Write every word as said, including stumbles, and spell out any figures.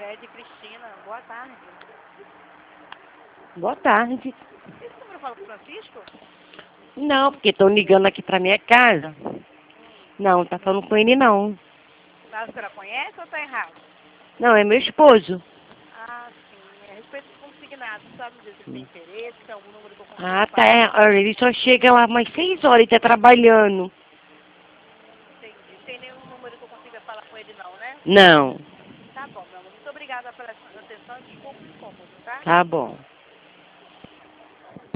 Fred e Cristina, boa tarde. Boa tarde. Esse número fala com o Francisco? Não, porque estão ligando aqui pra minha casa. Não, tá falando com ele não. A senhora conhece ou está errado? Não, é meu esposo. Ah, sim. É a respeito do consignado. Sabe dizer se ele tem interesse, se tem algum número que eu consiga Ah, tá. falar? É, olha, ele só chega lá umas seis horas e tá trabalhando. Entendi. Tem nenhum número que eu consiga falar com ele não, né? Não. Tá bom, meu amor. Muito obrigada pela sua atenção e desculpa o incômodo, tá? Tá bom.